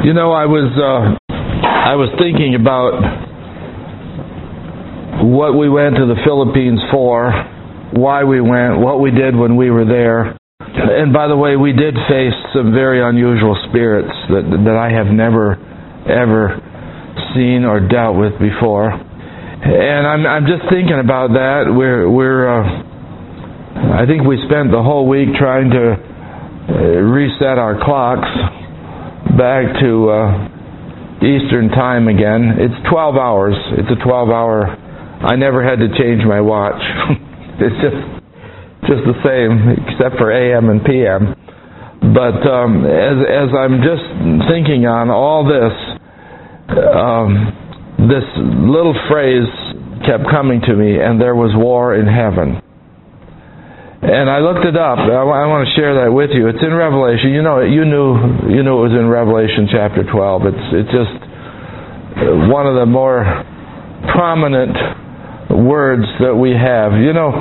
You know, I was thinking about what we went to the Philippines for, why we went, what we did when we were there. And by the way, we did face some very unusual spirits that I have never, ever seen or dealt with before. And I'm just thinking about that. I think we spent the whole week trying to reset our clocks back to Eastern time again. It's 12 hours. It's a 12-hour. I never had to change my watch. It's just the same, except for AM and PM. But as I'm just thinking on all this, this little phrase kept coming to me, and there was war in heaven. And I looked it up. I want to share that with you. It's in Revelation. You knew it was in Revelation chapter 12. It's just one of the more prominent words that we have. You know,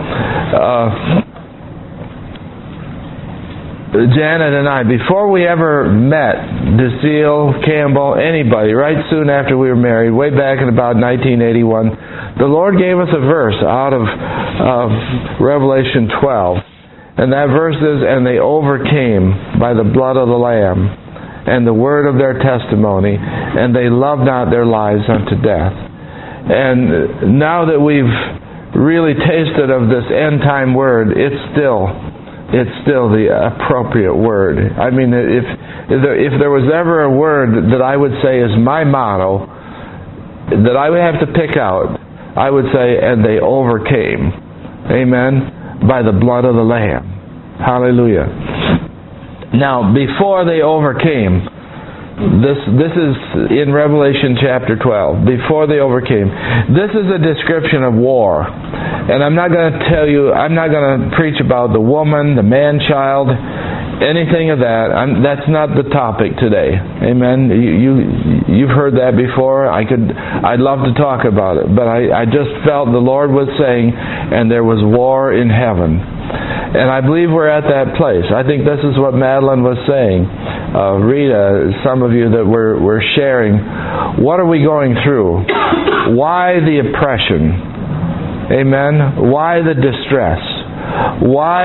Janet and I, before we ever met, Decille, Campbell, anybody, right soon after we were married, way back in about 1981, the Lord gave us a verse out of Revelation 12. And that verse is, and they overcame by the blood of the Lamb and the word of their testimony, and they loved not their lives unto death. And now that we've really tasted of this end time word, it's still the appropriate word. I mean, if there was ever a word that I would say is my motto, that I would have to pick out, I would say, and they overcame. Amen? By the blood of the Lamb. Hallelujah. Now, before they overcame, this is in Revelation chapter 12. Before they overcame. This is a description of war. And I'm not going to preach about the woman, the man-child, anything of that. That's not the topic today. Amen. You've heard that before. I'd love to talk about it, but I just felt the Lord was saying, and there was war in heaven. And I believe we're at that place. I think this is what Madeline was saying. Rita, some of you that were sharing, what are we going through? Why the oppression? Amen. Why the distress? Why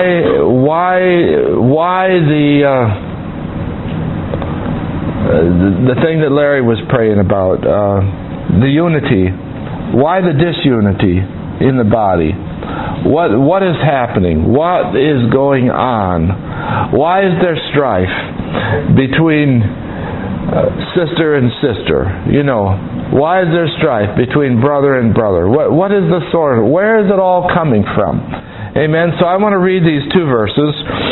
the thing that Larry was praying about, the unity? Why the disunity in the body? What is happening? What is going on? Why is there strife between sister and sister? You know, why is there strife between brother and brother? What is the source? Where is it all coming from? Amen. So I want to read these two verses.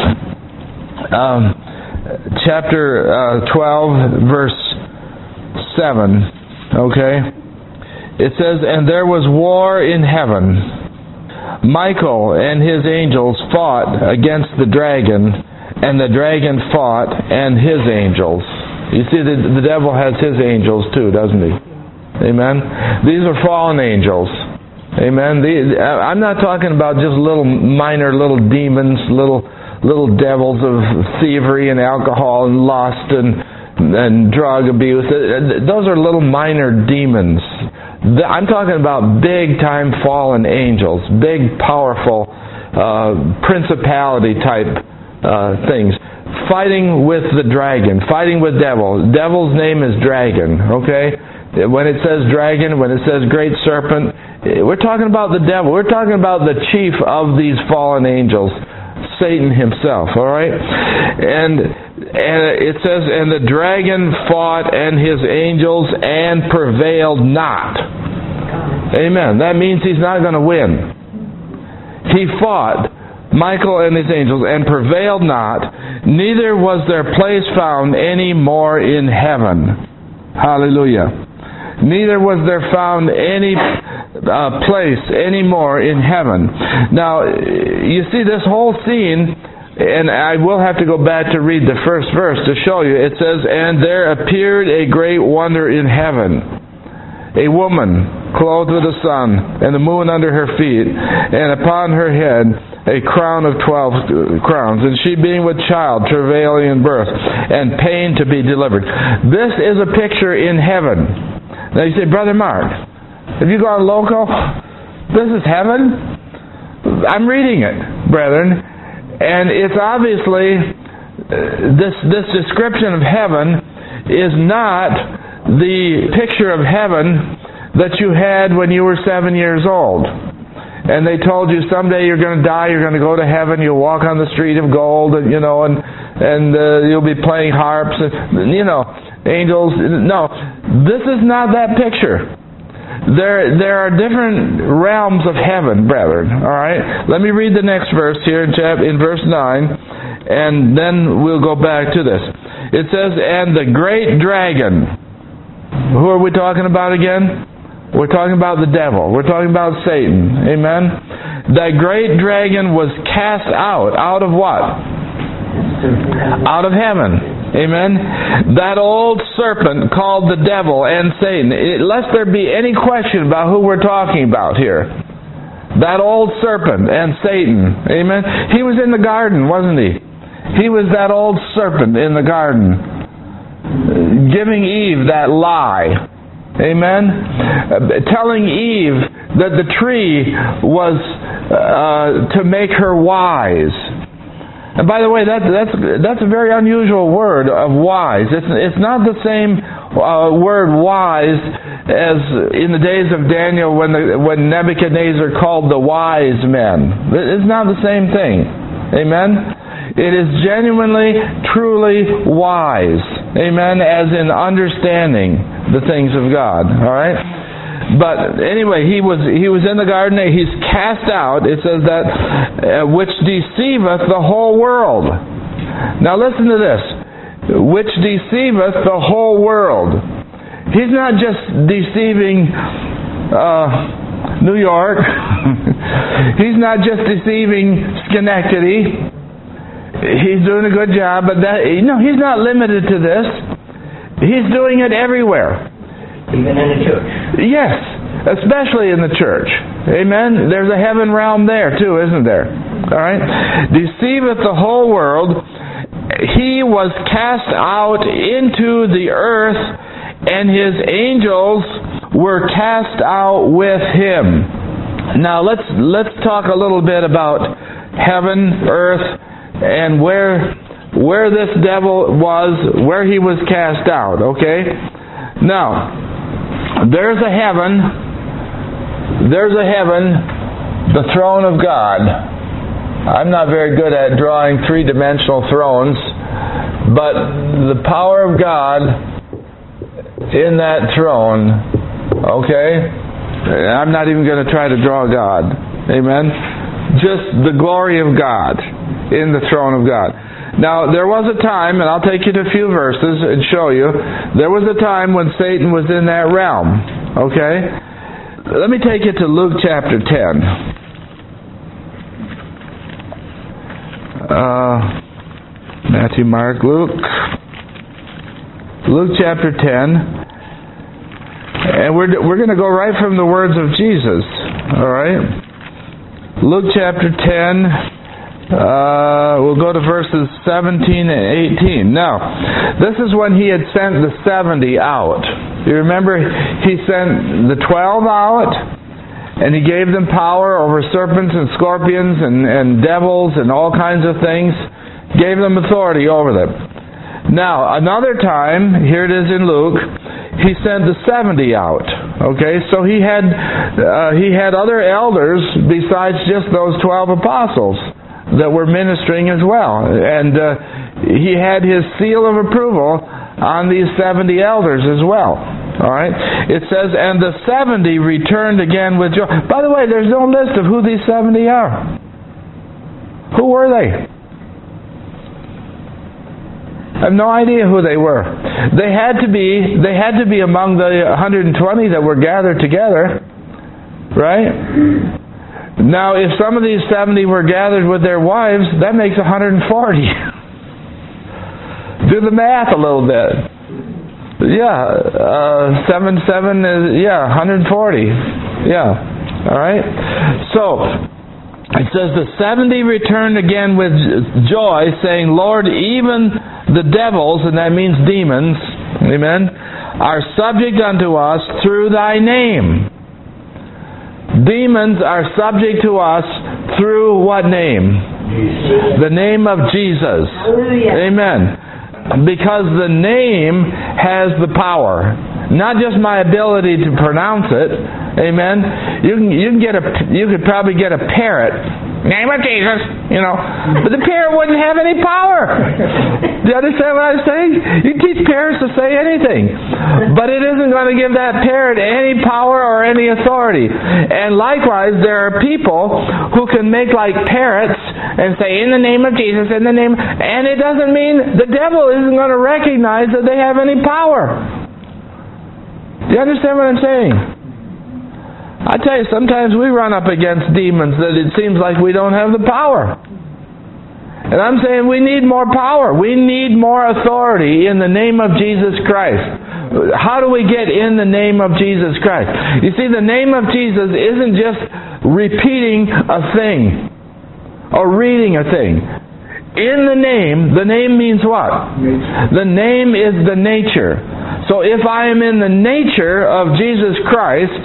Chapter 12, verse 7. Okay. It says, and there was war in heaven. Michael and his angels fought against the dragon, and the dragon fought and his angels. You see, the devil has his angels too, doesn't he? Amen. These are fallen angels. Amen. I'm not talking about just minor little demons, little devils of thievery and alcohol and lust and drug abuse. Those are little minor demons. I'm talking about big-time fallen angels, big, powerful, principality type things. Fighting with the dragon, fighting with devil. Devil's name is dragon, okay? When it says dragon, when it says great serpent, we're talking about the devil. We're talking about the chief of these fallen angels, Satan himself, all right? And it says, and the dragon fought and his angels and prevailed not. Amen. That means he's not going to win. He fought, Michael and his angels, and prevailed not, neither was their place found any more in heaven. Hallelujah. Neither was there found any place anymore in heaven. Now, you see this whole scene, and I will have to go back to read the first verse to show you. It says, and there appeared a great wonder in heaven, a woman clothed with the sun, and the moon under her feet, and upon her head a crown of 12 crowns, and she being with child, travailing in birth, and pain to be delivered. This is a picture in heaven. Now you say, Brother Mark, have you gone local? This is heaven? I'm reading it, brethren, and it's obviously this description of heaven is not the picture of heaven that you had when you were 7 years old. And they told you someday you're going to die, you're going to go to heaven, you'll walk on the street of gold, and you'll be playing harps, and angels. No, this is not that picture. There are different realms of heaven, brethren. All right? Let me read the next verse here in verse 9, and then we'll go back to this. It says, and the great dragon. Who are we talking about again? We're talking about the devil. We're talking about Satan. Amen? That great dragon was cast out. Out of what? Out of heaven. Amen? That old serpent called the devil and Satan. Lest there be any question about who we're talking about here. That old serpent and Satan. Amen? He was in the garden, wasn't he? He was that old serpent in the garden, giving Eve that lie. Amen? Telling Eve that the tree was to make her wise. And by the way, that's a very unusual word of wise. It's not the same word wise as in the days of Daniel when Nebuchadnezzar called the wise men. It's not the same thing. Amen? It is genuinely, truly wise. Amen? As in understanding the things of God. Alright? But anyway, he was in the garden. He's cast out. It says that which deceiveth the whole world. Now listen to this. Which deceiveth the whole world. He's not just deceiving New York. He's not just deceiving Schenectady. He's doing a good job, but he's not limited to this. He's doing it everywhere. Even in the church. Yes, especially in the church. Amen? There's a heaven realm there too, isn't there? Alright? Deceiveth the whole world. He was cast out into the earth, and his angels were cast out with him. Now let's talk a little bit about heaven, earth, and where this devil was, where he was cast out, okay? Now, there's a heaven, the throne of God. I'm not very good at drawing three-dimensional thrones, but the power of God in that throne, okay? I'm not even going to try to draw God. Amen? Just the glory of God in the throne of God. Now, there was a time, and I'll take you to a few verses and show you, there was a time when Satan was in that realm. Okay? Let me take you to Luke chapter 10. Matthew, Mark, Luke. Luke chapter 10. And we're going to go right from the words of Jesus. Alright? Luke chapter 10. We'll go to verses 17 and 18. Now, this is when he had sent the 70 out. You remember he sent the 12 out, and he gave them power over serpents and scorpions and devils and all kinds of things. Gave them authority over them. Now, another time, here it is in Luke, he sent the 70 out. Okay, so he had other elders besides just those 12 apostles that were ministering as well. And he had his seal of approval on these 70 elders as well. Alright? It says, and the 70 returned again with joy. By the way, there's no list of who these 70 are. Who were they? I have no idea who they were. They had to be among the 120 that were gathered together. Right? Now, if some of these 70 were gathered with their wives, that makes 140. Do the math a little bit. Yeah, 7 is 140. Yeah, all right. So It says the 70 returned again with joy, saying, Lord, even the devils, and that means demons, amen, are subject unto us through thy name. Demons are subject to us through what name? Jesus. The name of Jesus. Hallelujah. Amen. Because the name has the power. Not just my ability to pronounce it. Amen. You could probably get a parrot. Name of Jesus, but the parrot wouldn't have any power. Do you understand what I'm saying? You teach parrots to say anything, but it isn't going to give that parrot any power or any authority. And likewise, there are people who can make like parrots and say, in the name of Jesus, in the name, and it doesn't mean the devil isn't going to recognize that they have any power. Do you understand what I'm saying? I tell you, sometimes we run up against demons that it seems like we don't have the power. And I'm saying we need more power. We need more authority in the name of Jesus Christ. How do we get in the name of Jesus Christ? You see, the name of Jesus isn't just repeating a thing or reading a thing. In the name means what? The name is the nature. So if I am in the nature of Jesus Christ,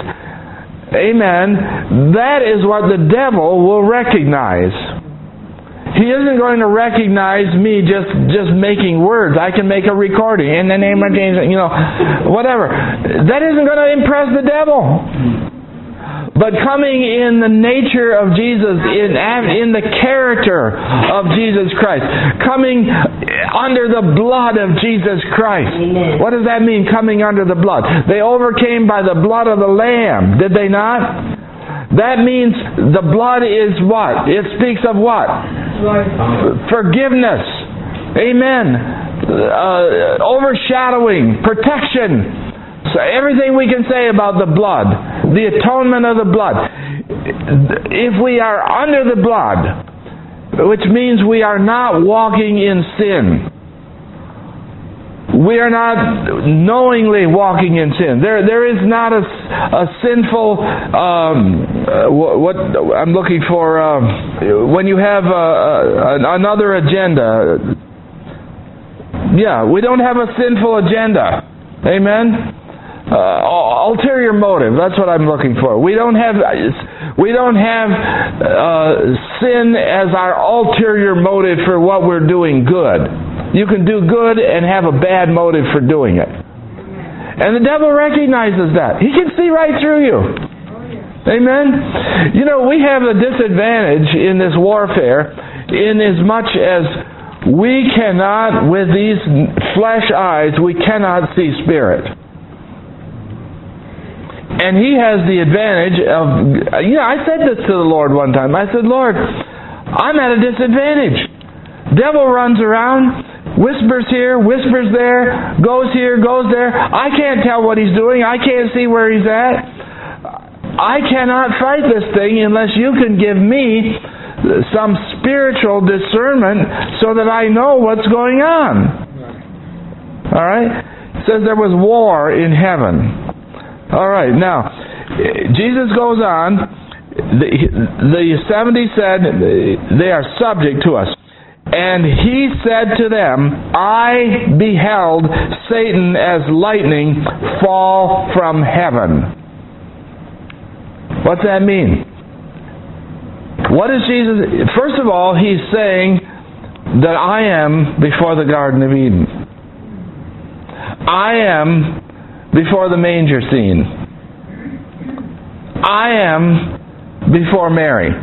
amen, that is what the devil will recognize. He isn't going to recognize me just making words. I can make a recording in the name of Jesus, whatever. That isn't going to impress the devil. But coming in the nature of Jesus, in the character of Jesus Christ, coming under the blood of Jesus Christ. Amen. What does that mean, coming under the blood? They overcame by the blood of the Lamb, did they not? That means the blood is what? It speaks of what? Forgiveness. Amen. Overshadowing. Protection. So everything we can say about the blood, the atonement of the blood. If we are under the blood, which means we are not walking in sin. We are not knowingly walking in sin. There is not a sinful, what I'm looking for, when you have another agenda. Yeah, we don't have a sinful agenda. Amen? Ulterior motive, that's what I'm looking for. We don't have sin as our ulterior motive for what we're doing good. You can do good and have a bad motive for doing it. And the devil recognizes that. He can see right through you. Amen? We have a disadvantage in this warfare in as much as we cannot, with these flesh eyes, we cannot see spirit. And he has the advantage of, I said this to the Lord one time. I said, Lord, I'm at a disadvantage. Devil runs around, whispers here, whispers there, goes here, goes there. I can't tell what he's doing. I can't see where he's at. I cannot fight this thing unless you can give me some spiritual discernment so that I know what's going on. All right? It says there was war in heaven. All right, now, Jesus goes on. The 70 said, they are subject to us. And he said to them, I beheld Satan as lightning fall from heaven. What's that mean? What is Jesus? First of all, he's saying that I am before the Garden of Eden. I am before the manger scene. I am before Mary.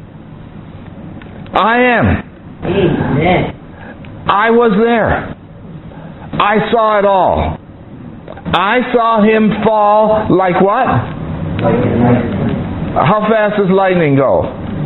I am. Amen. I was there. I saw it all. I saw him fall like what? How fast does lightning go?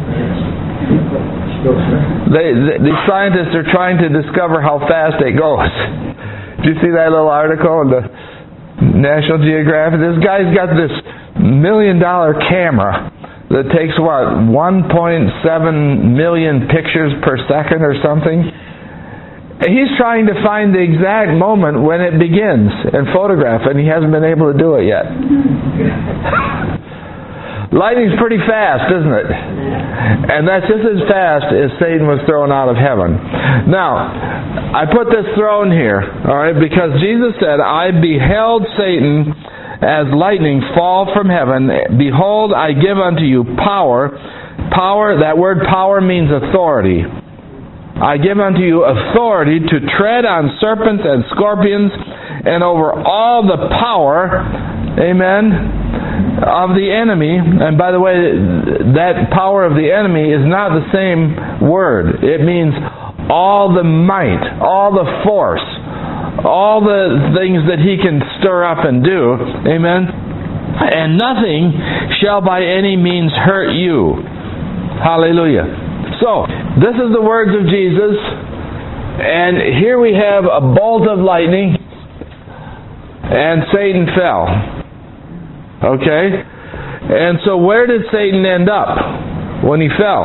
The scientists are trying to discover how fast it goes. Did you see that little article in the National Geographic? This guy's got this $1 million camera that takes 1.7 million pictures per second or something. He's trying to find the exact moment when it begins and photograph it, and he hasn't been able to do it yet. Lightning's pretty fast, isn't it? And that's just as fast as Satan was thrown out of heaven. Now, I put this throne here, all right, because Jesus said, I beheld Satan as lightning fall from heaven. Behold, I give unto you power. Power, that word power means authority. I give unto you authority to tread on serpents and scorpions and over all the power, amen, of the enemy. And by the way, that power of the enemy is not the same word. It means all the might, all the force, all the things that he can stir up and do. Amen. And nothing shall by any means hurt you. Hallelujah. So, this is the words of Jesus. And here we have a bolt of lightning. And Satan fell. Okay? And so where did Satan end up when he fell?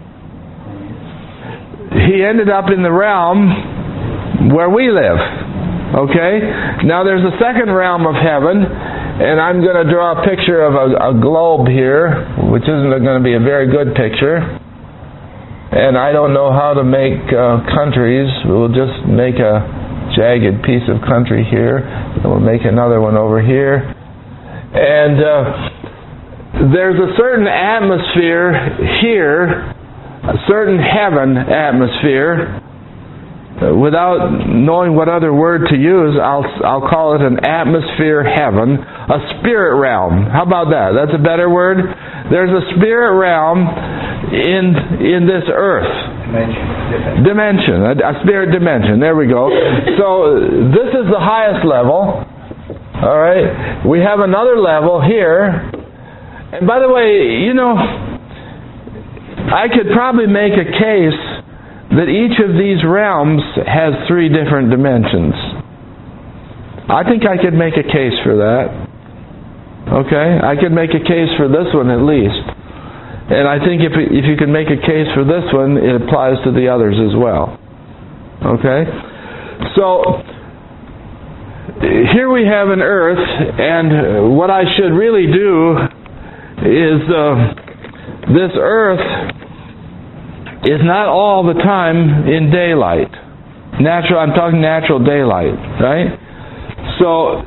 He ended up in the realm where we live. Okay? Now there's a second realm of heaven, and I'm going to draw a picture of a globe here, which isn't going to be a very good picture. And I don't know how to make countries. We'll just make a jagged piece of country here. We'll make another one over here. And there's a certain atmosphere here, a certain heaven atmosphere. Without knowing what other word to use, I'll call it an atmosphere heaven, a spirit realm. How about that? That's a better word. There's a spirit realm in this earth. Dimension. A spirit dimension. There we go. So this is the highest level. All right. We have another level here. And by the way, you know, I could probably make a case that each of these realms has 3 different dimensions. I think I could make a case for that. Okay? I could make a case for this one at least. And I think if you can make a case for this one, it applies to the others as well. Okay? So, here we have an earth, and what I should really do is this earth is not all the time in daylight. I'm talking natural daylight, right? So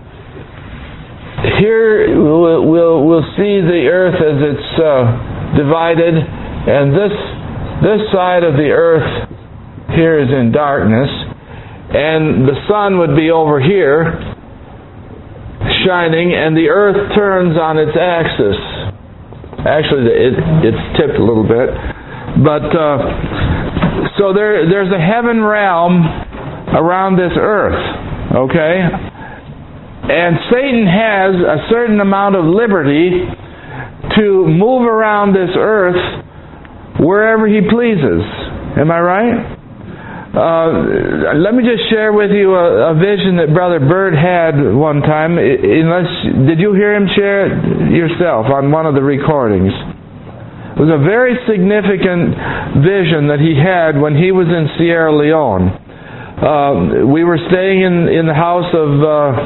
here we'll see the earth as it's divided, and this side of the earth here is in darkness, and the sun would be over here shining, and the earth turns on its axis. Actually, it's tipped a little bit. But so there's a heaven realm around this earth, okay? And Satan has a certain amount of liberty to move around this earth wherever he pleases. Am I right? Let me just share with you a vision that Brother Bird had one time. Did you hear him share it yourself on one of the recordings? It was a very significant vision that he had when he was in Sierra Leone. We were staying in the house of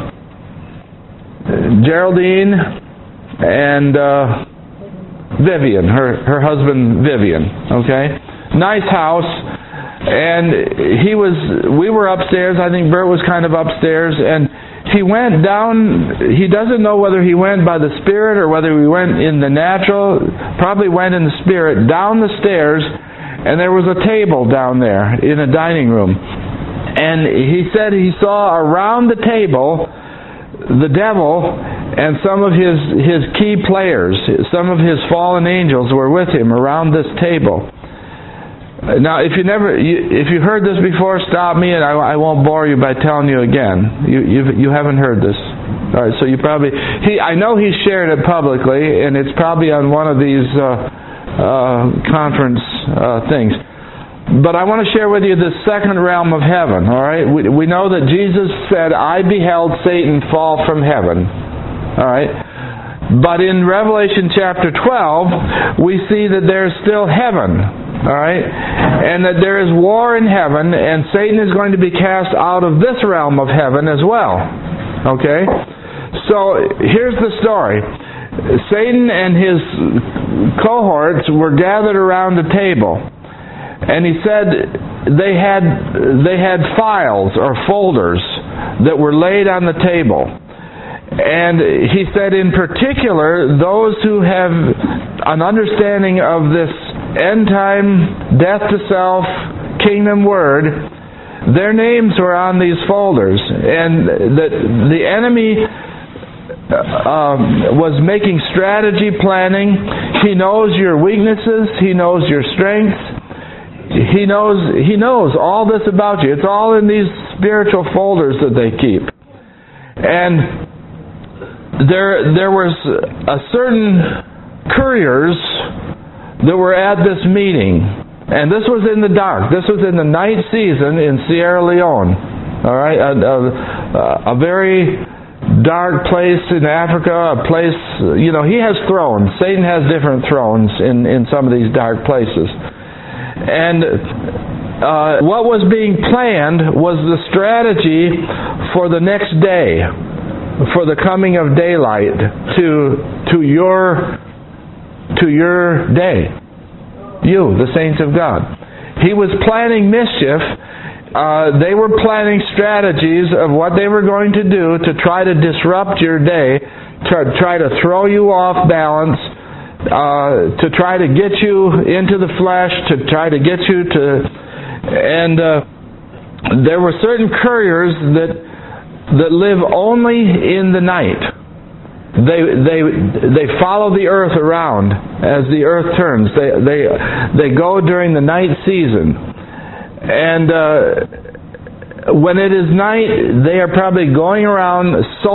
Geraldine and Vivian, her husband Vivian. Okay, nice house, and we were upstairs. I think Bert was kind of upstairs, and he went down. He doesn't know whether he went by the Spirit or whether he went in the natural. Probably went in the Spirit down the stairs, and there was a table down there in a dining room. And he said he saw around the table the devil and some of his key players, some of his fallen angels were with him around this table. Now, if you heard this before, stop me, and I won't bore you by telling you again. You haven't heard this, all right? So you probably I know he shared it publicly, and it's probably on one of these conference things. But I want to share with you the second realm of heaven. All right, we know that Jesus said, "I beheld Satan fall from heaven." All right. But in Revelation chapter 12, we see that there's still heaven. Alright? And that there is war in heaven, and Satan is going to be cast out of this realm of heaven as well. Okay? So, here's the story. Satan and his cohorts were gathered around a table. And he said they had files or folders that were laid on the table. And he said in particular, those who have an understanding of this end-time, death-to-self, kingdom word, their names were on these folders. And the enemy was making strategy planning. He knows your weaknesses. He knows your strengths. He knows all this about you. It's all in these spiritual folders that they keep. And there was a certain couriers that were at this meeting. And this was in the dark. This was in the night season in Sierra Leone. All right, a very dark place in Africa, a place, he has thrones. Satan has different thrones in some of these dark places. And what was being planned was the strategy for the next day, for the coming of daylight to your day. You, the saints of God. He was planning mischief. They were planning strategies of what they were going to do to try to disrupt your day, to try to throw you off balance, to try to get you into the flesh, to try to get you to... And there were certain couriers that live only in the night. They follow the earth around as the earth turns. They go during the night season. And when it is night, they are probably going around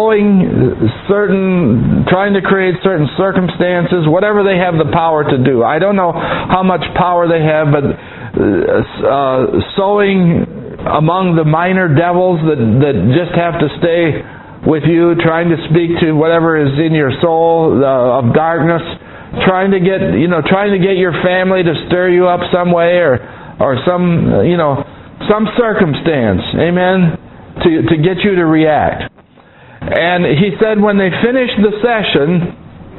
trying to create certain circumstances, whatever they have the power to do. I don't know how much power they have, but sowing among the minor devils that just have to stay with you, trying to speak to whatever is in your soul of darkness, trying to get your family to stir you up some way or some circumstance, amen, to get you to react. And he said when they finished the session,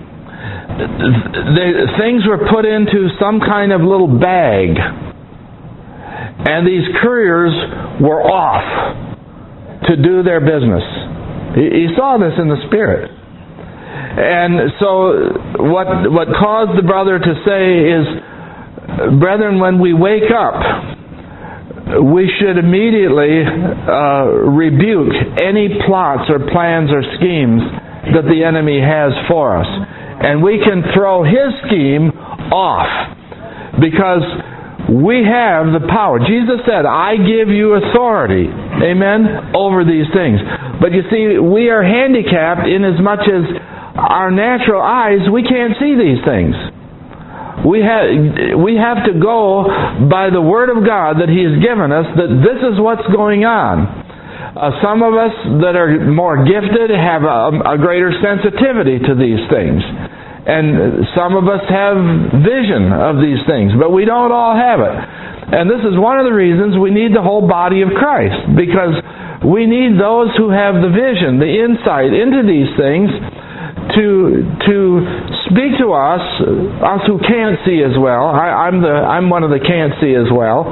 things were put into some kind of little bag, and these couriers were off to do their business. He saw this in the Spirit. And so what caused the brother to say is, brethren, when we wake up, we should immediately rebuke any plots or plans or schemes that the enemy has for us. And we can throw his scheme off because we have the power. Jesus said, I give you authority, amen, over these things. But you see, we are handicapped in as much as our natural eyes, we can't see these things. We have to go by the Word of God that He has given us, that this is what's going on. Some of us that are more gifted have a greater sensitivity to these things. And some of us have vision of these things, but we don't all have it. And this is one of the reasons we need the whole body of Christ, because we need those who have the vision, the insight into these things, to speak to us who can't see as well. I'm one of the can't see as well.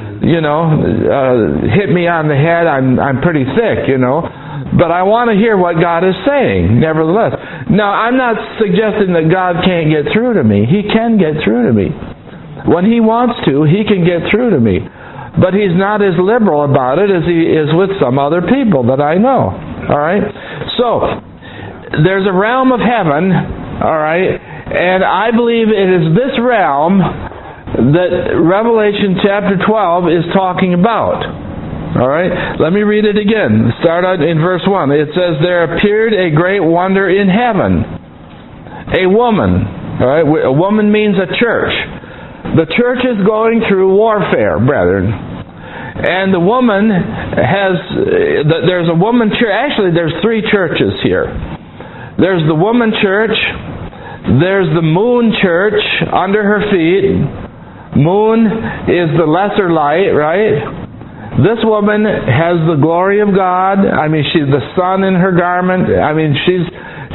Hit me on the head. I'm pretty thick. But I want to hear what God is saying, nevertheless. Now, I'm not suggesting that God can't get through to me. He can get through to me. When He wants to, He can get through to me. But He's not as liberal about it as He is with some other people that I know. All right? So, there's a realm of heaven, all right? And I believe it is this realm that Revelation chapter 12 is talking about. All right, let me read it again. Start out in verse 1. It says, there appeared a great wonder in heaven. A woman. All right, a woman means a church. The church is going through warfare, brethren. And the woman there's a woman church. Actually, there's three churches here. There's the woman church. There's the moon church under her feet. Moon is the lesser light, right? This woman has the glory of God. I mean, she's the sun in her garment. I mean,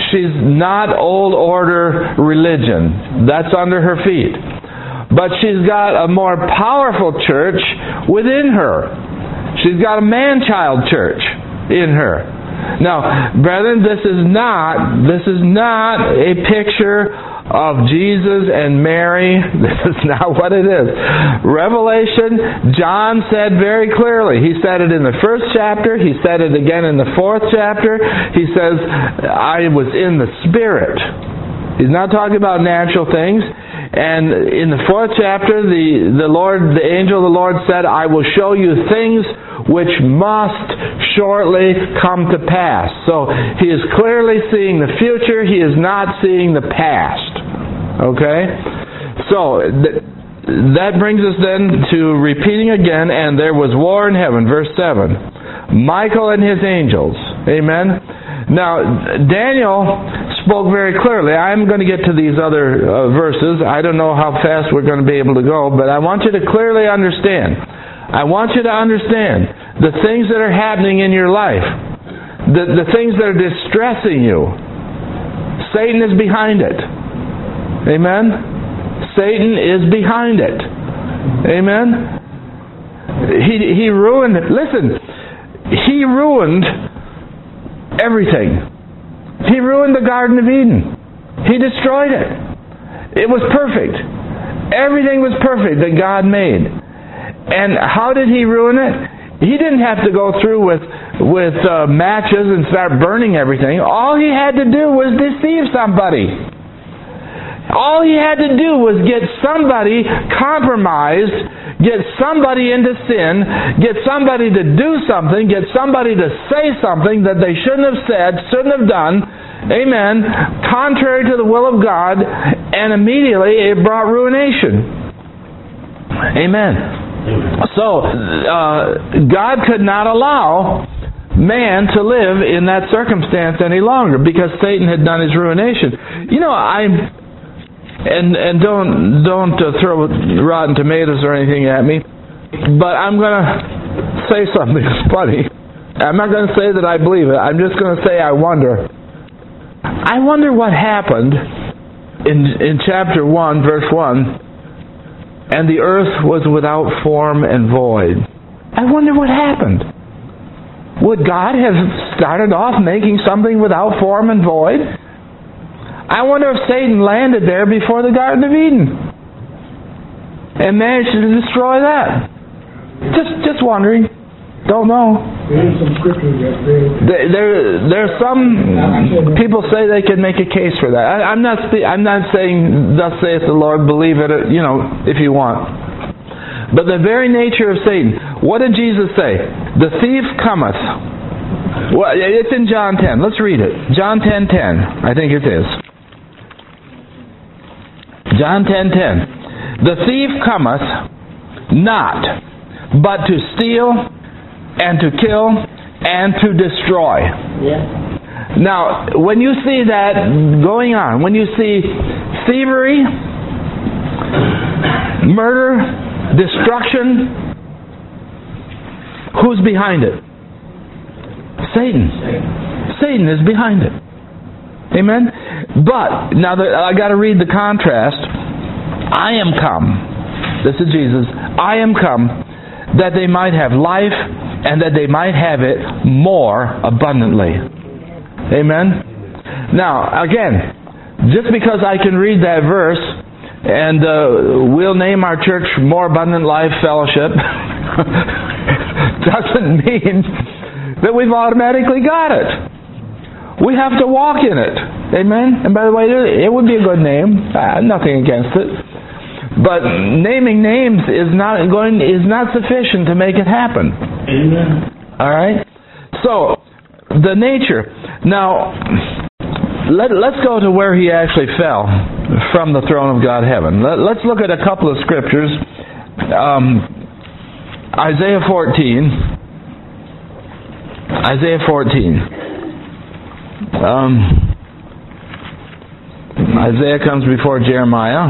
She's not old order religion. That's under her feet. But she's got a more powerful church within her. She's got a man-child church in her. Now, brethren, this is not a picture of Jesus and Mary. This is not what it is. Revelation, John said very clearly. He said it in the first chapter. He said it again in the fourth chapter. He says, I was in the Spirit. He's not talking about natural things. And in the fourth chapter, the angel of the Lord said, I will show you things which must shortly come to pass. So he is clearly seeing the future. He is not seeing the past. Okay? So that brings us then to repeating again, and there was war in heaven, verse 7. Michael and his angels. Amen? Now, Daniel spoke very clearly. I'm going to get to these other verses. I don't know how fast we're going to be able to go, but I want you to clearly understand. I want you to understand the things that are happening in your life, the things that are distressing you. Satan is behind it. Amen? Satan is behind it. Amen? He ruined it. Listen, he ruined everything. He ruined the Garden of Eden. He destroyed it. It was perfect. Everything was perfect that God made. And how did he ruin it? He didn't have to go through with matches and start burning everything. All he had to do was deceive somebody. All he had to do was get somebody compromised, get somebody into sin, get somebody to do something, get somebody to say something that they shouldn't have said, shouldn't have done, amen, contrary to the will of God, and immediately it brought ruination. Amen. So, God could not allow man to live in that circumstance any longer because Satan had done his ruination. You know, And don't throw rotten tomatoes or anything at me, but I'm going to say something funny. I'm not going to say that I believe it. I'm just going to say I wonder. I wonder what happened in chapter 1, verse 1, and the earth was without form and void. I wonder what happened. Would God have started off making something without form and void? I wonder if Satan landed there before the Garden of Eden and managed to destroy that. Just wondering. Don't know. There's some scriptures that say. There's some people say they can make a case for that. I'm not saying thus saith the Lord. Believe it, if you want. But the very nature of Satan. What did Jesus say? The thief cometh. Well, it's in John 10. Let's read it. John 10:10. I think it is. John 10:10. The thief cometh not, but to steal and to kill and to destroy. Yeah. Now, when you see that going on, when you see thievery, murder, destruction, who's behind it? Satan. Satan is behind it. Amen? But, now I got to read the contrast. I am come. This is Jesus. I am come that they might have life and that they might have it more abundantly. Amen? Now, again, just because I can read that verse and we'll name our church More Abundant Life Fellowship doesn't mean that we've automatically got it. We have to walk in it. Amen? And by the way, it would be a good name. Nothing against it. But naming names is not sufficient to make it happen. Amen. All right? So, the nature. Now, let's go to where he actually fell from the throne of God heaven. Let's look at a couple of scriptures. Isaiah 14. Isaiah 14. Isaiah comes before Jeremiah,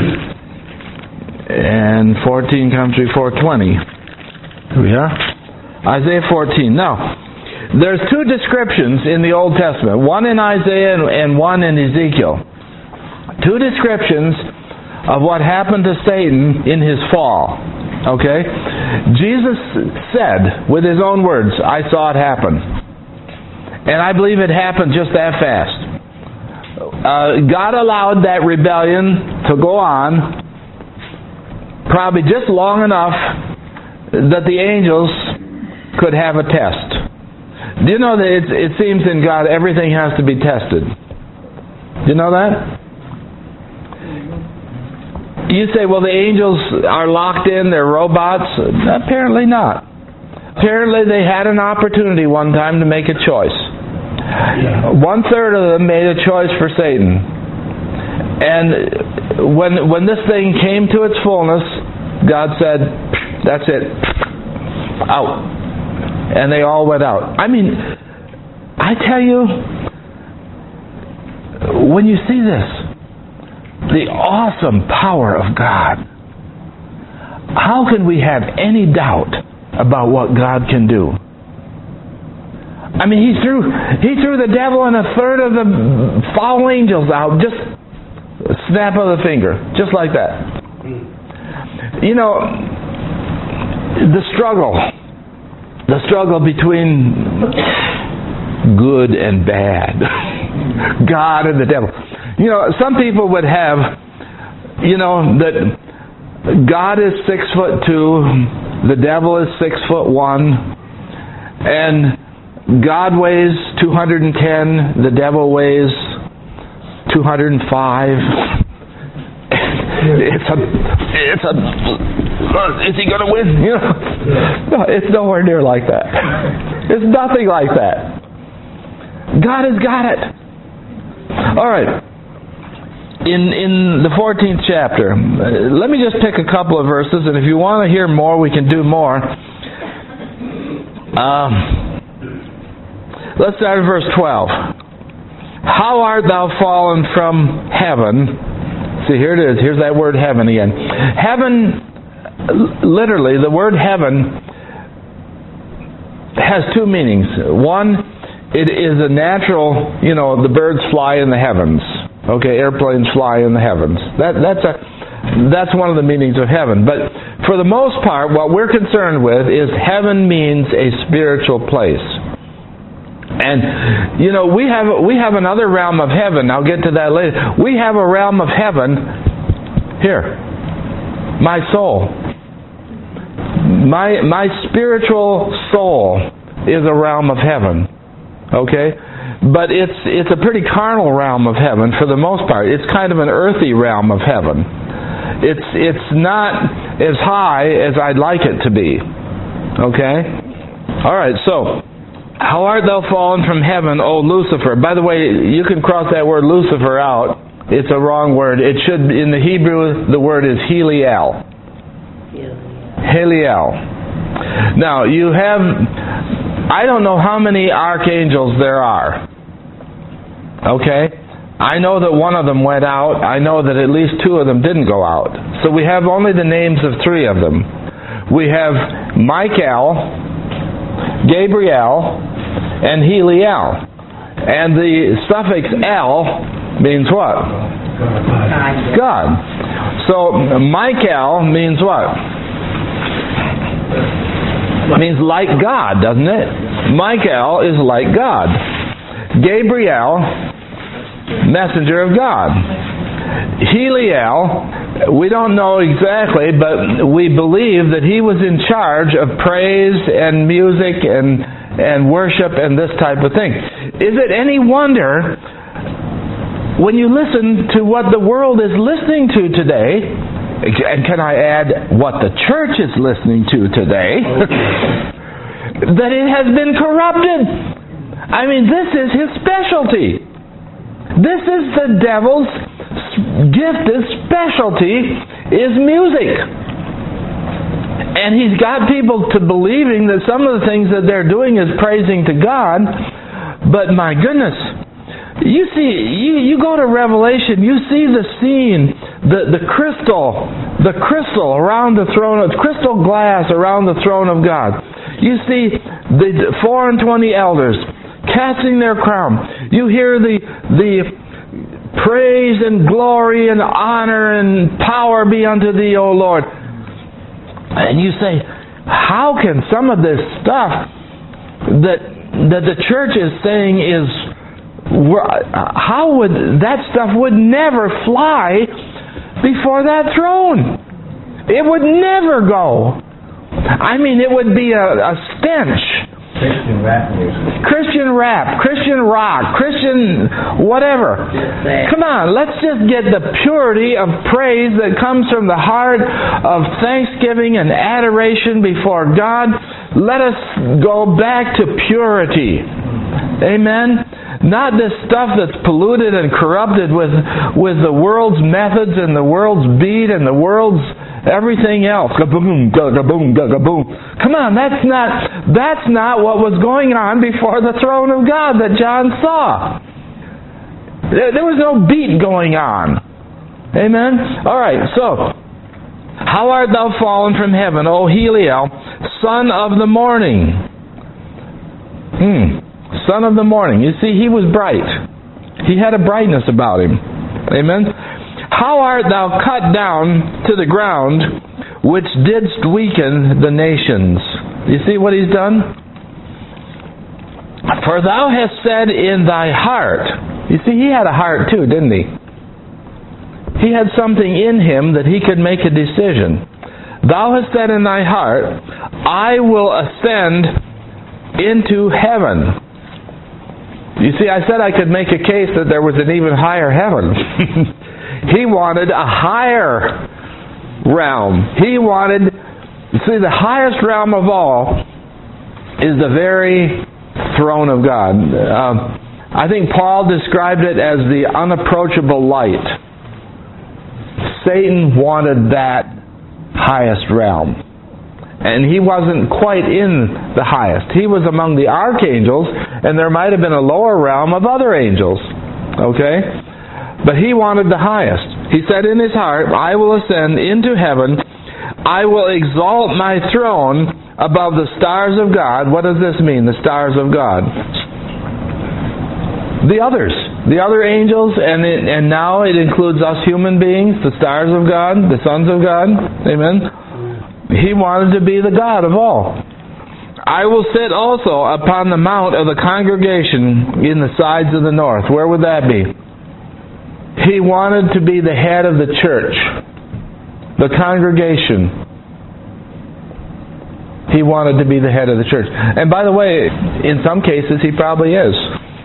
and 14 comes before 20. Here we are. Isaiah 14. Now, There's two descriptions in the Old Testament, one in Isaiah and one in Ezekiel. Two descriptions of what happened to Satan in his fall. Okay? Jesus said, with his own words, I saw it happen. And I believe it happened just that fast. God allowed that rebellion to go on probably just long enough that the angels could have a test. Do you know that it seems in God everything has to be tested? Do you know that? You say, well, the angels are locked in, they're robots. Apparently not. Apparently they had an opportunity one time to make a choice. 1/3 of them made a choice for Satan. And when this thing came to its fullness, God said, that's it. Out. And they all went out. I mean, I tell you, when you see this, the awesome power of God, how can we have any doubt about what God can do? I mean, He threw the devil and 1/3 of the fallen angels out, just a snap of the finger, just like that. You know, the struggle between good and bad, God and the devil. You know, some people would have, you know, that God is 6'2", the devil is 6'1", and God weighs 210, the devil weighs 205. Is he going to win? You know? No, it's nowhere near like that. It's nothing like that. God has got it. All right. In the 14th chapter, let me just pick a couple of verses, and if you want to hear more, we can do more. Let's start at verse 12. How art thou fallen from heaven? See, here it is. Here's that word heaven again. Heaven, literally, the word heaven has two meanings. One, it is a natural, you know, the birds fly in the heavens. Okay, airplanes fly in the heavens. That's one of the meanings of heaven. But for the most part, what we're concerned with is heaven means a spiritual place. And, you know, we have another realm of heaven. I'll get to that later. We have a realm of heaven here. My soul. My spiritual soul is a realm of heaven. Okay? But it's a pretty carnal realm of heaven for the most part. It's kind of an earthy realm of heaven. It's not as high as I'd like it to be. Okay? All right, so how art thou fallen from heaven, O Lucifer? By the way, you can cross that word Lucifer out. It's a wrong word. It should, in the Hebrew, the word is Heliel. Heliel. Now, you have, I don't know how many archangels there are. Okay? I know that one of them went out. I know that at least 2 of them didn't go out. So we have only the names of 3 of them. We have Michael, Gabriel, and Heliel. And the suffix El means what? God. So Michael means what? It means like God, doesn't it? Michael is like God. Gabriel, messenger of God. Heliel, we don't know exactly, but we believe that he was in charge of praise and music and worship and this type of thing. Is it any wonder when you listen to what the world is listening to today, and can I add what the church is listening to today, that it has been corrupted? I mean, this is his specialty. This is the devil's gifted specialty, is music. And he's got people to believing that some of the things that they're doing is praising to God. But my goodness, you see, you go to Revelation, you see the scene, the crystal around the throne, crystal glass around the throne of God. You see the 24 elders casting their crown. You hear the praise and glory and honor and power be unto thee, O Lord. And you say, how can some of this stuff that the church is saying is, how would that stuff would never fly before that throne? It would never go. I mean, it would be a stench. Christian rap music. Christian rap, Christian rock, Christian whatever. Come on, let's just get the purity of praise that comes from the heart of thanksgiving and adoration before God. Let us go back to purity. Amen? Not this stuff that's polluted and corrupted with the world's methods and the world's beat and the world's everything else. Ga-boom, ga-boom, ga-boom. Come on, that's not what was going on before the throne of God that John saw. There was no beat going on. Amen? Alright, so, how art thou fallen from heaven, O Heliel, son of the morning? Son of the morning. You see, he was bright. He had a brightness about him. Amen? How art thou cut down to the ground, which didst weaken the nations? You see what he's done? For thou hast said in thy heart. You see, he had a heart too, didn't he? He had something in him that he could make a decision. Thou hast said in thy heart, I will ascend into heaven. You see, I said I could make a case that there was an even higher heaven. He wanted a higher realm. He wanted, see, the highest realm of all is the very throne of God. I think Paul described it as the unapproachable light. Satan wanted that highest realm. And he wasn't quite in the highest. He was among the archangels, and there might have been a lower realm of other angels. Okay? But he wanted the highest. He said in his heart, I will ascend into heaven. I will exalt my throne above the stars of God. What does this mean, the stars of God? The others. The other angels, and now it includes us human beings, the stars of God, the sons of God. Amen? He wanted to be the God of all. I will sit also upon the mount of the congregation in the sides of the north. Where would that be? He wanted to be the head of the church, the congregation. He wanted to be the head of the church. And by the way, in some cases he probably is.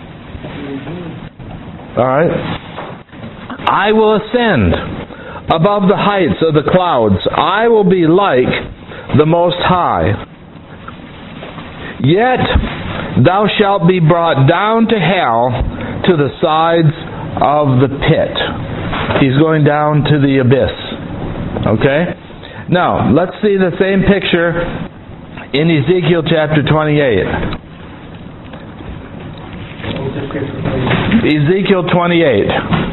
Alright? I will ascend above the heights of the clouds. I will be like the Most High. Yet thou shalt be brought down to hell, to the sides of the pit. He's going down to the abyss. Okay? Now, let's see the same picture in Ezekiel chapter 28. Ezekiel 28.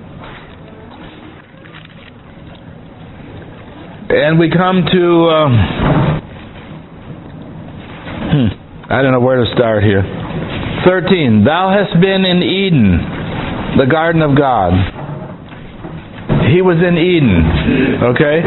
And we come to, I don't know where to start here. 13. Thou hast been in Eden, the garden of God. He was in Eden. Okay?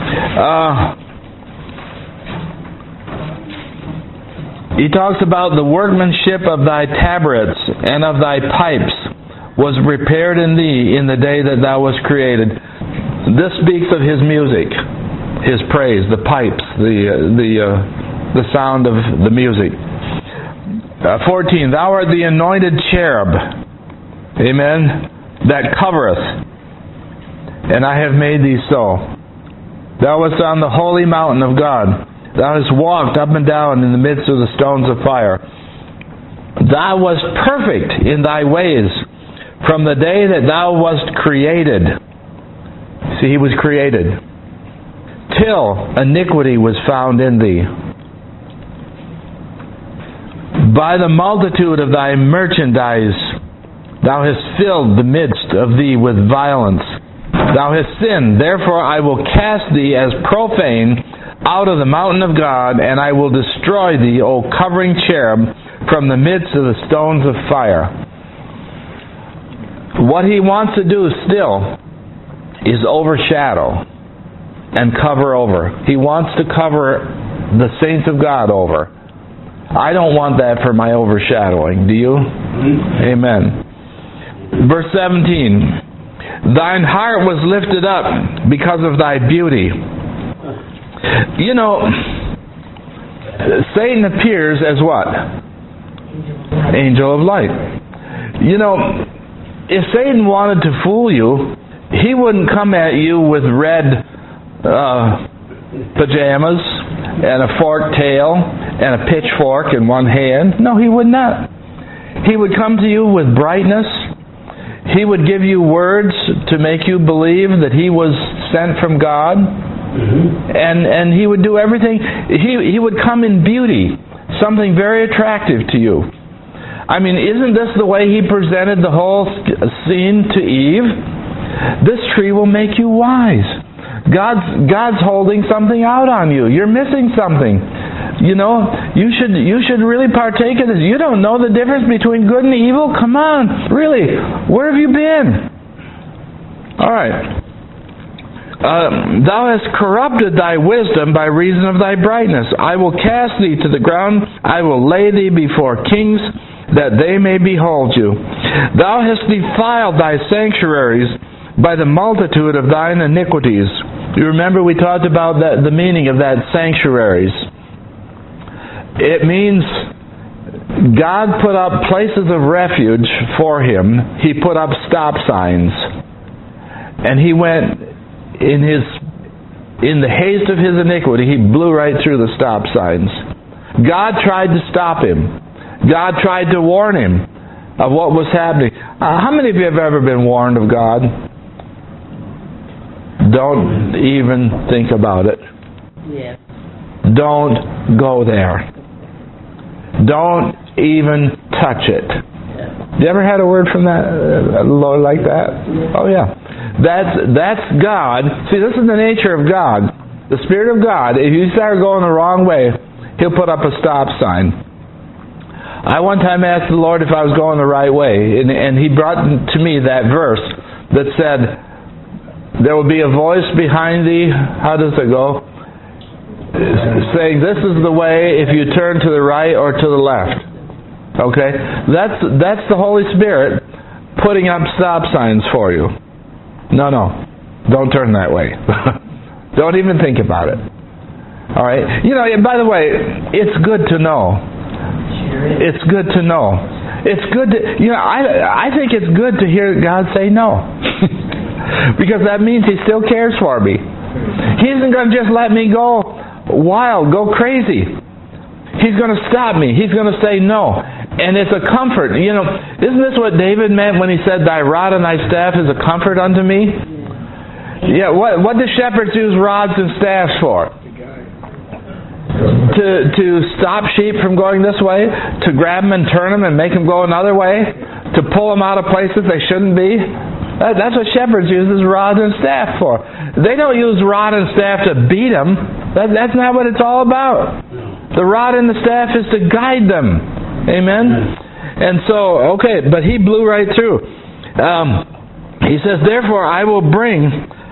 He talks about the workmanship of thy tabrets and of thy pipes was repaired in thee in the day that thou wast created. This speaks of his music. His praise, the pipes, the sound of the music. 14. Thou art the anointed cherub, amen, that covereth, and I have made thee so. Thou wast on the holy mountain of God. Thou hast walked up and down in the midst of the stones of fire. Thou wast perfect in thy ways from the day that thou wast created. See, he was created. Till iniquity was found in thee. By the multitude of thy merchandise, thou hast filled the midst of thee with violence. Thou hast sinned, therefore I will cast thee as profane out of the mountain of God, and I will destroy thee, O covering cherub, from the midst of the stones of fire. What he wants to do still is overshadow and cover over. He wants to cover the saints of God over. I don't want that for my overshadowing. Do you? Amen. Verse 17. Thine heart was lifted up because of thy beauty. You know, Satan appears as what? Angel of light. You know, if Satan wanted to fool you, he wouldn't come at you with red pajamas and a forked tail and a pitchfork in one hand. No, he would not. He would come to you with brightness. He would give you words to make you believe that he was sent from God. And he would do everything. He would come in beauty, something very attractive to you. I mean, isn't this the way he presented the whole scene to Eve? This tree will make you wise. God's holding something out on you. You're missing something. You know, you should really partake of this. You don't know the difference between good and evil? Come on, really. Where have you been? All right. Thou hast corrupted thy wisdom by reason of thy brightness. I will cast thee to the ground. I will lay thee before kings, that they may behold you. Thou hast defiled thy sanctuaries by the multitude of thine iniquities. You remember we talked about the meaning of that sanctuaries. It means God put up places of refuge for him. He put up stop signs. And he went in the haste of his iniquity, he blew right through the stop signs. God tried to stop him. God tried to warn him of what was happening. How many of you have ever been warned of God? Don't even think about it. Yeah. Don't go there. Don't even touch it. You ever had a word from that Lord like that? Oh yeah. That's God. See, this is the nature of God. The Spirit of God. If you start going the wrong way, He'll put up a stop sign. I one time asked the Lord if I was going the right way, and He brought to me that verse that said, there will be a voice behind thee. How does it go? Saying, this is the way if you turn to the right or to the left. Okay? That's the Holy Spirit putting up stop signs for you. No, don't turn that way. Don't even think about it. All right? You know, by the way, it's good to know. It's good to know. It's good to, you know, I think it's good to hear God say no. Because that means He still cares for me. He isn't going to just let me go wild, go crazy. He's going to stop me. He's going to say no. And it's a comfort. You know, isn't this what David meant when he said, thy rod and thy staff is a comfort unto me? Yeah, what do shepherds use rods and staffs for? To stop sheep from going this way? To grab them and turn them and make them go another way? To pull them out of places they shouldn't be? That's what shepherds use rods and staff for. They don't use rod and staff to beat them. That's not what it's all about. The rod and the staff is to guide them. Amen? And so, okay, but he blew right through. He says, therefore I will bring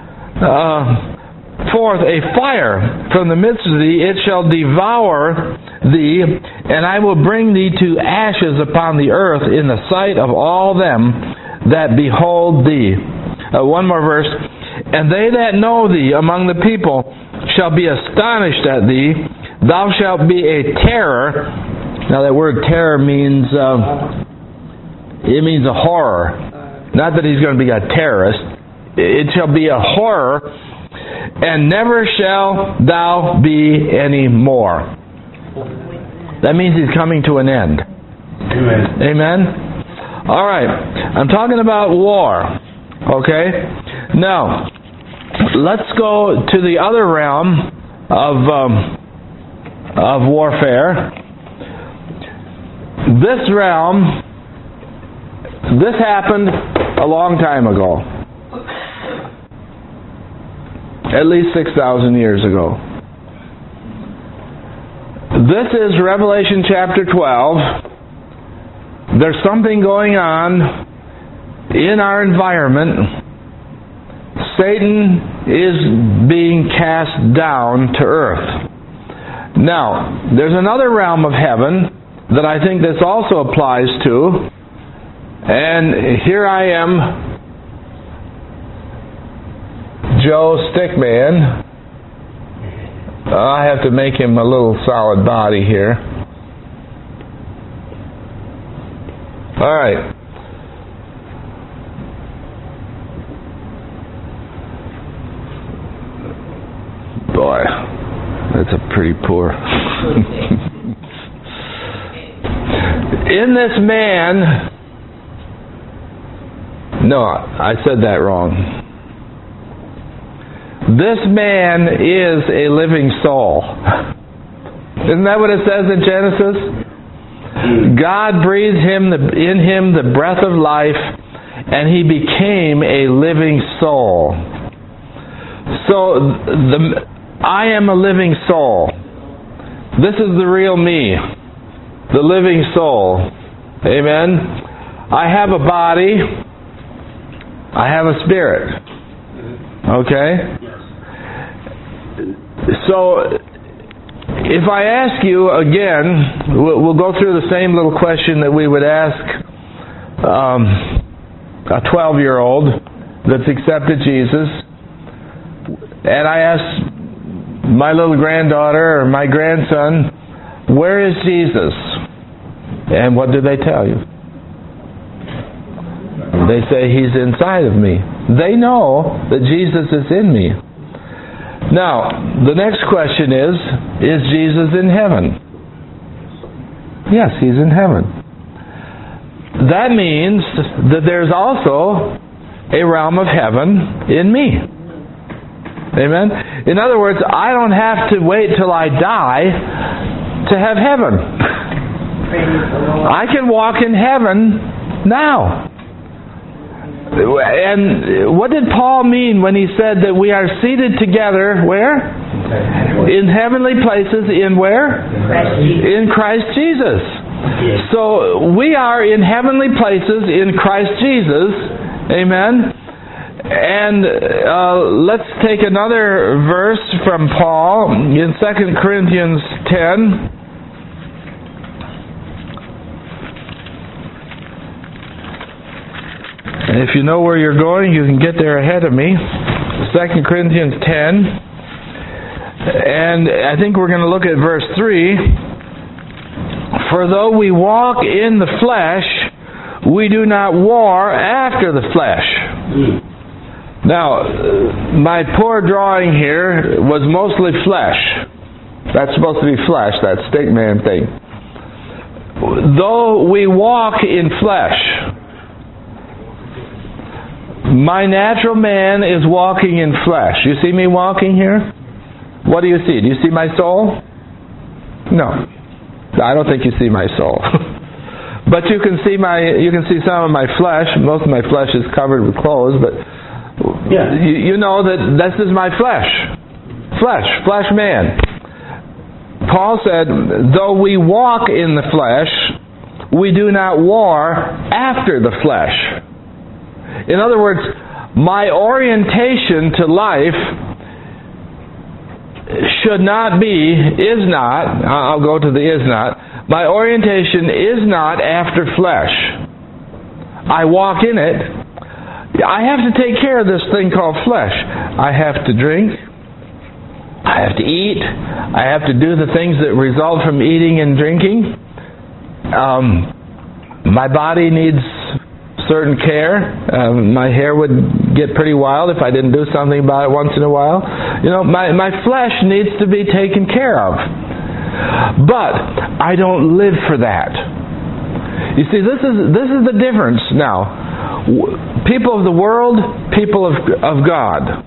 forth a fire from the midst of thee, it shall devour thee, and I will bring thee to ashes upon the earth in the sight of all them that behold thee. One more verse. And they that know thee among the people shall be astonished at thee. Thou shalt be a terror. Now that word terror means, it means a horror. Not that he's going to be a terrorist. It shall be a horror, and never shall thou be any more. That means he's coming to an end. Amen. Amen? All right. I'm talking about war. Okay? Now, let's go to the other realm of warfare. This realm, this happened a long time ago. At least 6,000 years ago. This is Revelation chapter 12. There's something going on in our environment. Satan is being cast down to earth. Now, there's another realm of heaven that I think this also applies to. And here I am, Joe Stickman. I have to make him a little solid body here. All right. Boy, that's a pretty poor. In this man, no, I said that wrong. This man is a living soul. Isn't that what it says in Genesis? God breathed in him the breath of life, and he became a living soul. So I am a living soul. This is the real me, the living soul. Amen. I have a body. I have a spirit. Okay? So, if I ask you again, we'll go through the same little question that we would ask a 12-year-old that's accepted Jesus. And I ask my little granddaughter or my grandson, where is Jesus? And what do they tell you? They say, he's inside of me. They know that Jesus is in me. Now, the next question is Jesus in heaven? Yes, he's in heaven. That means that there's also a realm of heaven in me. Amen? In other words, I don't have to wait till I die to have heaven. I can walk in heaven now. And what did Paul mean when he said that we are seated together, where? In heavenly places, in where? In Christ Jesus. So we are in heavenly places in Christ Jesus. Amen. And let's take another verse from Paul in 2 Corinthians 10. And if you know where you're going, you can get there ahead of me. 2 Corinthians 10. And I think we're going to look at verse 3. For though we walk in the flesh, we do not war after the flesh. Now, my poor drawing here was mostly flesh. That's supposed to be flesh, that stickman thing. Though we walk in flesh, my natural man is walking in flesh. You see me walking here? What do you see? Do you see my soul? No. I don't think you see my soul. But you can see some of my flesh. Most of my flesh is covered with clothes, but yeah. You know that this is my flesh. Flesh man. Paul said, though we walk in the flesh, we do not war after the flesh. In other words, my orientation to life is not, I'll go to the is not, my orientation is not after flesh. I walk in it. I have to take care of this thing called flesh. I have to drink. I have to eat. I have to do the things that result from eating and drinking. My body needs certain care. My hair would get pretty wild if I didn't do something about it once in a while. You know, my flesh needs to be taken care of. But I don't live for that. You see, this is the difference now. People of the world, people of God.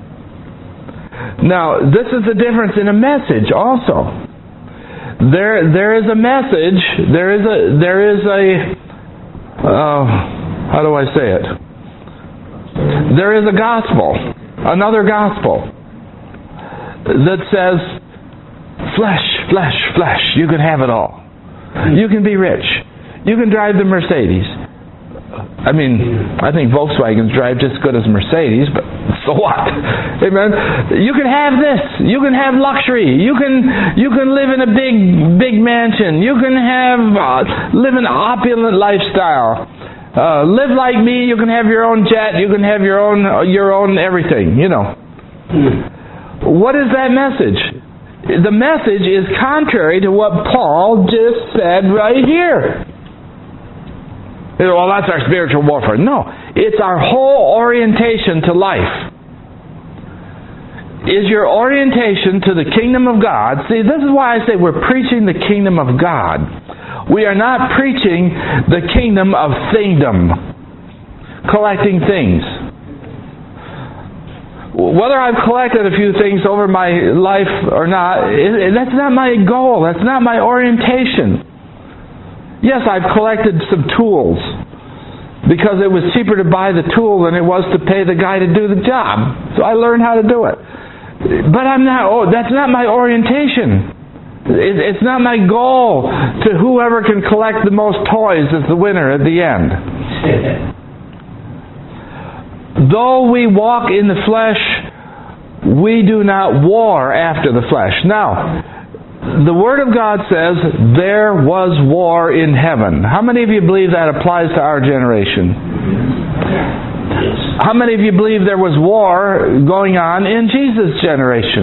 Now, this is the difference in a message also. There is a message, there is a how do I say it? There is a gospel, another gospel that says flesh. flesh, flesh. You can have it all. You can be rich. You can drive the Mercedes. I mean, I think Volkswagens drive just as good as Mercedes, but so what? Amen. You can have this. You can have luxury. You can live in a big mansion. You can live an opulent lifestyle. Live like me. You can have your own jet. You can have your own everything. You know. What is that message? The message is contrary to what Paul just said right here. Well, that's our spiritual warfare. No, it's our whole orientation to life. Is your orientation to the kingdom of God? See, this is why I say we're preaching the kingdom of God. We are not preaching the kingdom of thingdom, collecting things. Whether I've collected a few things over my life or not, that's not my goal. That's not my orientation. Yes, I've collected some tools because it was cheaper to buy the tool than it was to pay the guy to do the job. So I learned how to do it. But that's not my orientation. It's not my goal to whoever can collect the most toys is the winner at the end. Though we walk in the flesh, we do not war after the flesh. Now, the Word of God says there was war in heaven. How many of you believe that applies to our generation? How many of you believe there was war going on in Jesus' generation?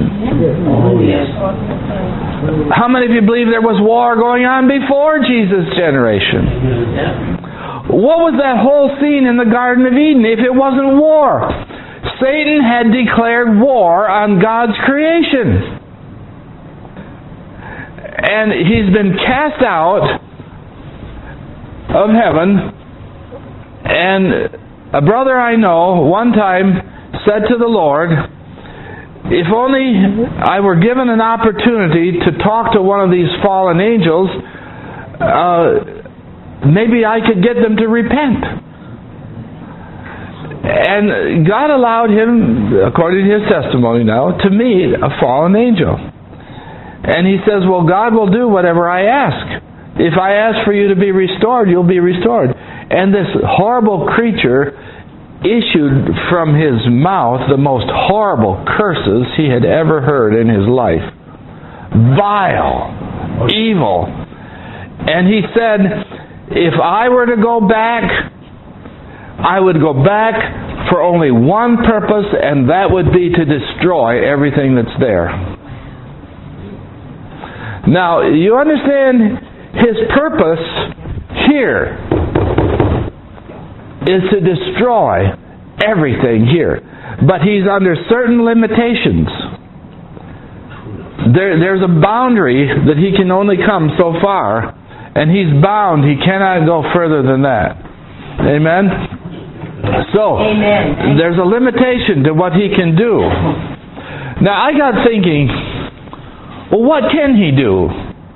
How many of you believe there was war going on before Jesus' generation? What was that whole scene in the Garden of Eden if it wasn't war? Satan had declared war on God's creation. And he's been cast out of heaven. And a brother I know one time said to the Lord, if only I were given an opportunity to talk to one of these fallen angels, maybe I could get them to repent. And God allowed him, according to his testimony now, to meet a fallen angel. And he says, well, God will do whatever I ask. If I ask for you to be restored, you'll be restored. And this horrible creature issued from his mouth the most horrible curses he had ever heard in his life. Vile, evil. And he said, if I were to go back, I would go back for only one purpose, and that would be to destroy everything that's there. Now, you understand his purpose here is to destroy everything here. But he's under certain limitations. There's a boundary that he can only come so far, and he's bound. He cannot go further than that. Amen? So, there's a limitation to what he can do. Now, I got thinking, well, what can he do?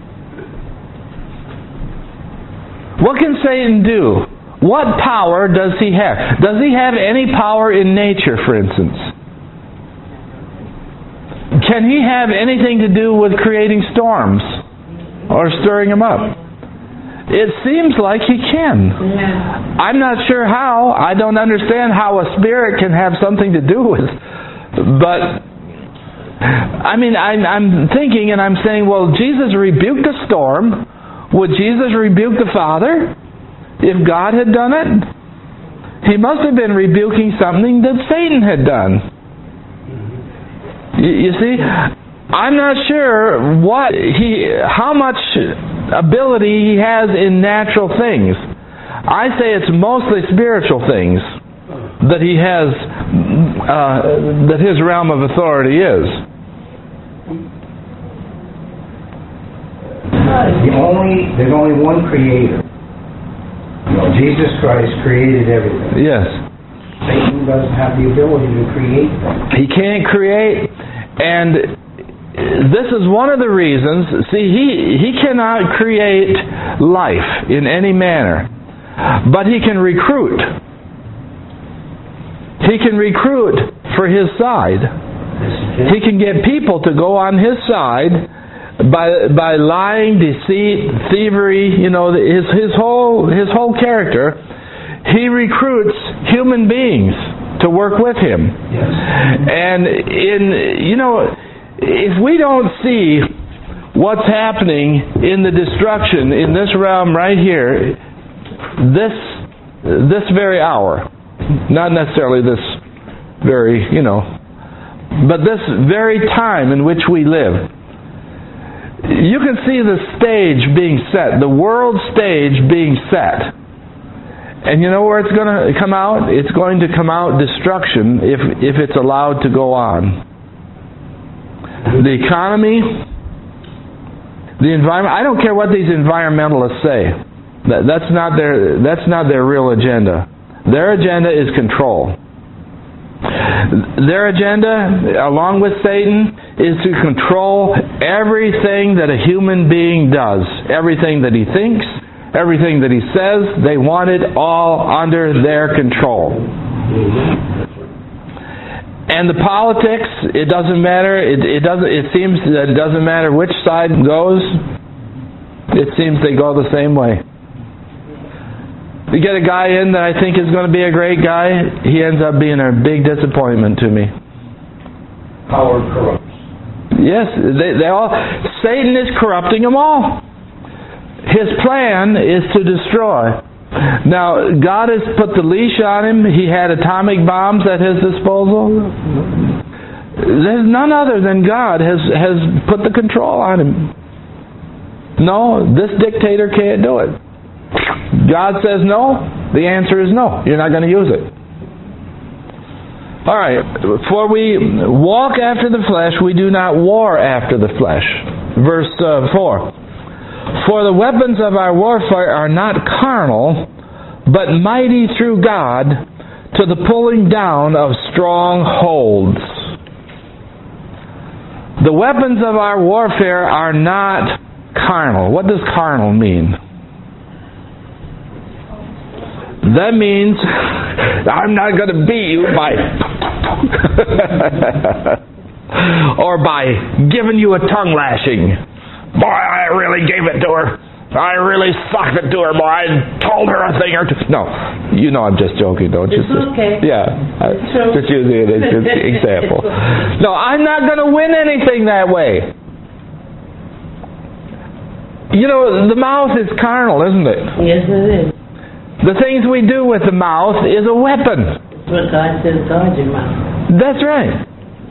What can Satan do? What power does he have? Does he have any power in nature, for instance? Can he have anything to do with creating storms or stirring them up? It seems like he can. I'm not sure how. I don't understand how a spirit can have something to do with it. But I mean, I'm thinking and I'm saying, well, Jesus rebuked the storm. Would Jesus rebuke the Father if God had done it? He must have been rebuking something that Satan had done. You see, I'm not sure how much ability he has in natural things. I say it's mostly spiritual things that he has, that his realm of authority is. There's only one creator. Jesus Christ created everything. Yes. Satan doesn't have the ability to create things. He can't create, and this is one of the reasons. See, he cannot create life in any manner, but he can recruit. He can recruit for his side. He can get people to go on his side by lying, deceit, thievery, his whole character, he recruits human beings to work with him. Yes. And if we don't see what's happening in the destruction in this realm right here, this very hour, not necessarily this very, but this very time in which we live, you can see the stage being set, the world stage being set. And you know where it's going to come out? It's going to come out destruction if it's allowed to go on. The economy, the environment. I don't care what these environmentalists say. That's not their real agenda. Their agenda is control. Their agenda, along with Satan, is to control everything that a human being does, everything that he thinks, everything that he says. They want it all under their control. And the politics, it doesn't matter. It seems that it doesn't matter which side goes. It seems they go the same way. You get a guy in that I think is going to be a great guy, he ends up being a big disappointment to me. Power corrupts. Yes, they all. Satan is corrupting them all. His plan is to destroy. Now, God has put the leash on him. He had atomic bombs at his disposal. There's none other than God has put the control on him. No, this dictator can't do it. God says no, the answer is no. You're not going to use it. All right. For we walk after the flesh, we do not war after the flesh. Verse 4. For the weapons of our warfare are not carnal, but mighty through God to the pulling down of strongholds. The weapons of our warfare are not carnal. What does carnal mean? That means I'm not going to beat you by or by giving you a tongue lashing. Boy, I really gave it to her. I really sucked it to her, boy. I told her a thing or two. No, I'm just joking, don't you? It's okay. Yeah, just using it as an example. No, I'm not going to win anything that way. The mouth is carnal, isn't it? Yes, it is. The things we do with the mouth is a weapon. That's what God says, guard your mouth. That's right.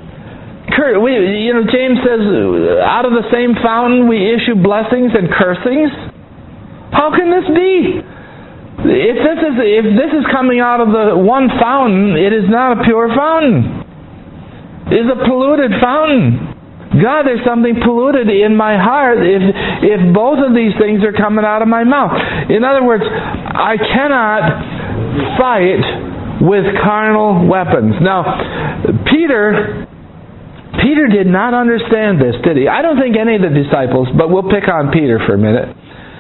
James says, out of the same fountain we issue blessings and cursings. How can this be? If this is coming out of the one fountain, it is not a pure fountain. It is a polluted fountain. God, there's something polluted in my heart if both of these things are coming out of my mouth. In other words, I cannot fight with carnal weapons. Now, Peter did not understand this, did he? I don't think any of the disciples, but we'll pick on Peter for a minute.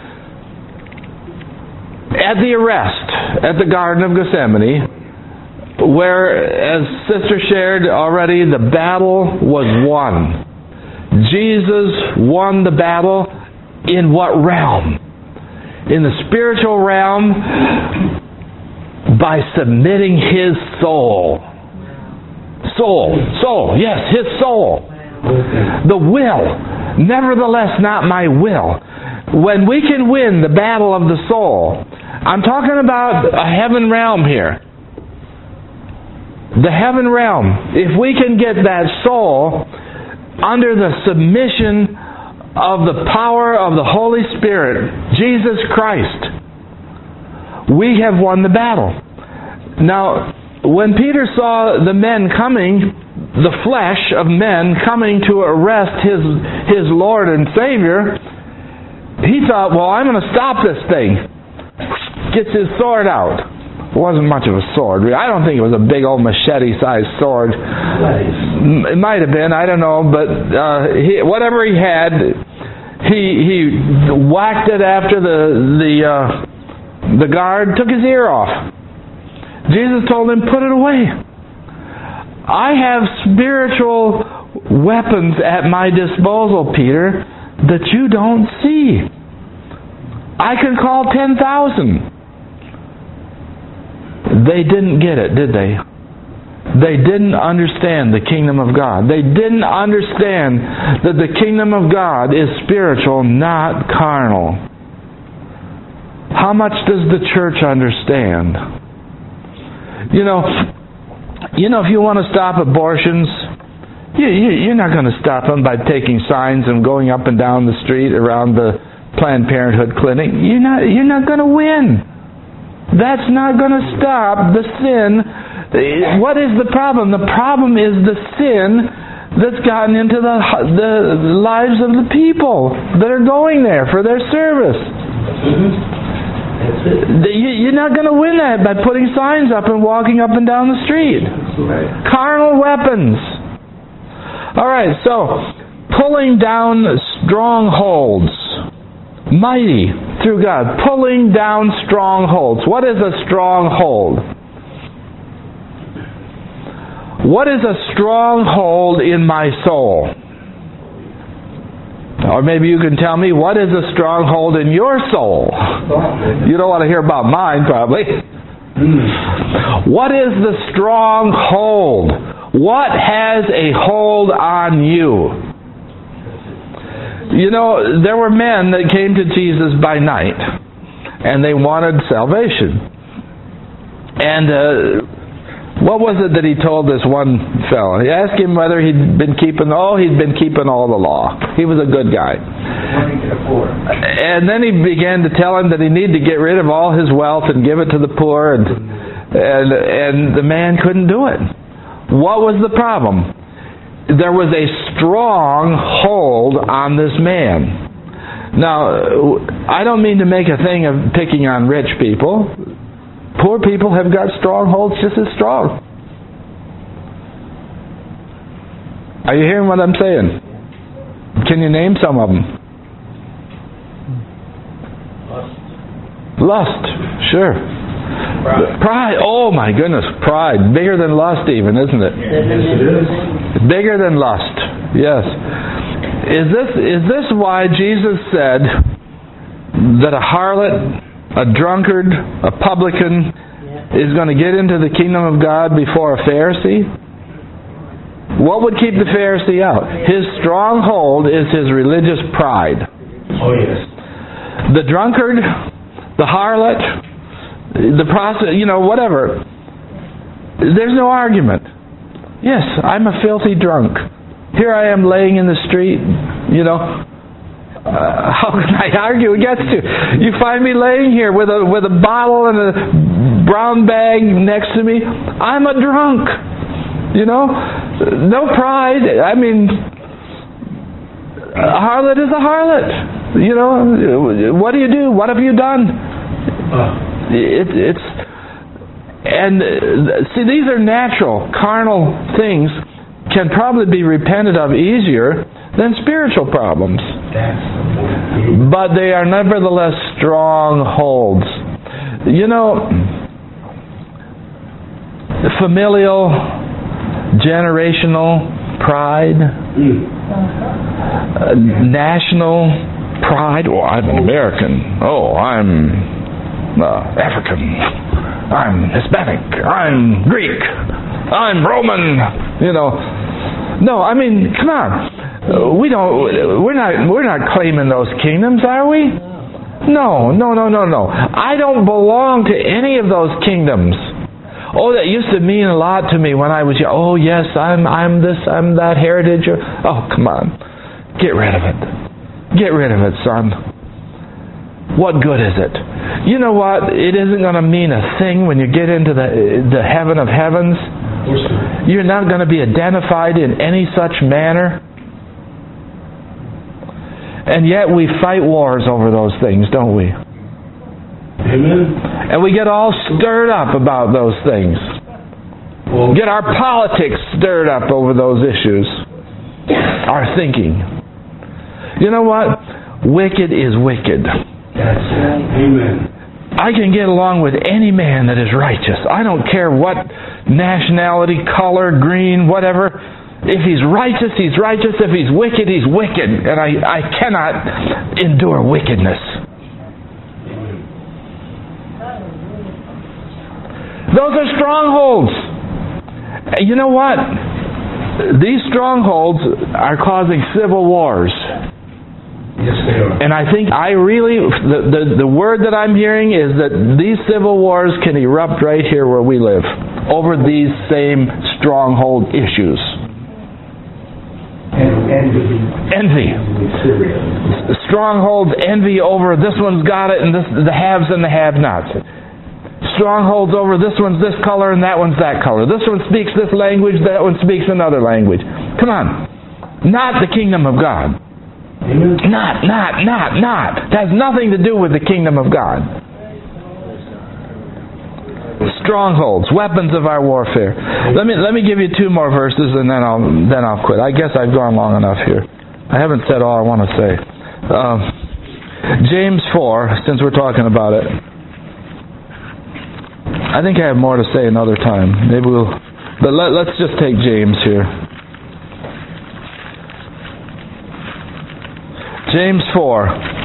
At the arrest at the Garden of Gethsemane, where, as Sister shared already, the battle was won. Jesus won the battle in what realm? In the spiritual realm, by submitting his soul. Soul, yes, his soul. The will. Nevertheless, not my will. When we can win the battle of the soul, I'm talking about a heaven realm here. The heaven realm. If we can get that soul under the submission of the power of the Holy Spirit, Jesus Christ, we have won the battle. Now, when Peter saw the men coming, the flesh of men coming to arrest his Lord and Savior, he thought, well, I'm going to stop this thing. Gets his sword out. It wasn't much of a sword. I don't think it was a big old machete-sized sword. It might have been. I don't know. But whatever he had, he whacked it after the guard, took his ear off. Jesus told him, put it away. I have spiritual weapons at my disposal, Peter, that you don't see. I can call 10,000. They didn't get it, did they? They didn't understand the kingdom of God. They didn't understand that the kingdom of God is spiritual, not carnal. How much does the church understand? You know, if you want to stop abortions, you're not going to stop them by taking signs and going up and down the street around the Planned Parenthood clinic. You're not going to win. That's not going to stop the sin. What is the problem? The problem is the sin that's gotten into the lives of the people that are going there for their service. That's it. You're not going to win that by putting signs up and walking up and down the street. Carnal weapons. All right, so pulling down strongholds. Mighty through God. Pulling down strongholds. What is a stronghold? What is a stronghold in my soul? Or maybe you can tell me, what is a stronghold in your soul? You don't want to hear about mine, probably. What is the stronghold? What has a hold on you? You know, there were men that came to Jesus by night, and they wanted salvation. And what was it that he told this one fellow? He asked him whether he'd been keeping all the law. He was a good guy. And then he began to tell him that he needed to get rid of all his wealth and give it to the poor, and the man couldn't do it. What was the problem? There was a strong hold on this man. Now, I don't mean to make a thing of picking on rich people. Poor people have got strongholds just as strong. Are you hearing what I'm saying? Can you name some of them? Lust. Sure. Pride. Oh my goodness, pride. Bigger than lust even, isn't it? Yes, it is. Bigger than lust. Yes. Is this why Jesus said that a harlot, a drunkard, a publican is going to get into the kingdom of God before a Pharisee? What would keep the Pharisee out? His stronghold is his religious pride. Oh, yes. The drunkard, the harlot, the prostitute, whatever. There's no argument. Yes, I'm a filthy drunk. Here I am laying in the street, how can I argue against you? You find me laying here with a bottle and a brown bag next to me. I'm a drunk. No pride. I mean, a harlot is a harlot. What do you do? What have you done? See, these are natural, carnal things. Can probably be repented of easier than spiritual problems. But they are nevertheless strongholds. Familial, generational pride, national pride. Oh, I'm an American. Oh, I'm African. I'm Hispanic. I'm Greek. I'm Roman. No, I mean, come on. We're not claiming those kingdoms, are we? No. I don't belong to any of those kingdoms. Oh, that used to mean a lot to me when I was young. Oh, yes, I'm this, I'm that heritage. Oh, come on. Get rid of it. Get rid of it, son. What good is it? You know what? It isn't going to mean a thing when you get into the heaven of heavens. You're not going to be identified in any such manner. And yet we fight wars over those things, don't we? Amen. And we get all stirred up about those things. Get our politics stirred up over those issues. Our thinking. You know what? Wicked is wicked. That's right. Amen. I can get along with any man that is righteous. I don't care what nationality, color, green, whatever. If He's righteous, He's righteous. If He's wicked, He's wicked. And I cannot endure wickedness. Those are strongholds. You know what? These strongholds are causing civil wars. Yes, they are. And I think the word that I'm hearing is that these civil wars can erupt right here where we live over these same stronghold issues. Envy. Strongholds, envy over this one's got it and the haves and the have-nots. Strongholds over this one's this color and that one's that color. This one speaks this language, that one speaks another language. Come on. Not the kingdom of God. Not. It has nothing to do with the kingdom of God. Strongholds, weapons of our warfare. Let me give you 2 more verses and then I'll quit. I guess I've gone long enough here. I haven't said all I want to say. James 4, since we're talking about it. I think I have more to say another time. Maybe but let's just take James here. James 4.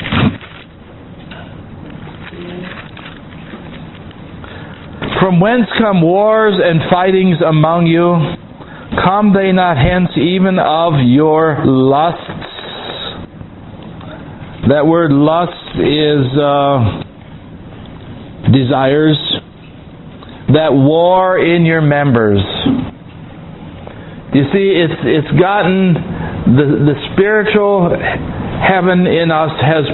From whence come wars and fightings among you? Come they not hence even of your lusts? That word lust is desires. That war in your members. You see, it's gotten the spiritual heaven in us has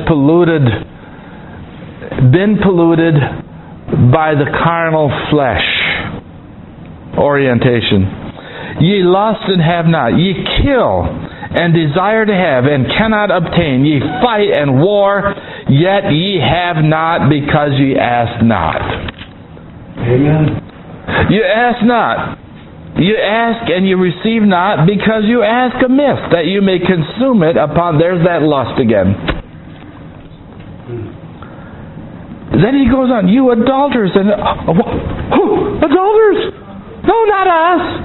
been polluted by the carnal flesh orientation. Ye lust and have not. Ye kill and desire to have and cannot obtain. Ye fight and war, yet ye have not because ye ask not. Amen. You ask not. You ask and you receive not because you ask amiss, that you may consume it upon... There's that lust again. Then he goes on, you adulterers and... Who? Adulterers? No, not us.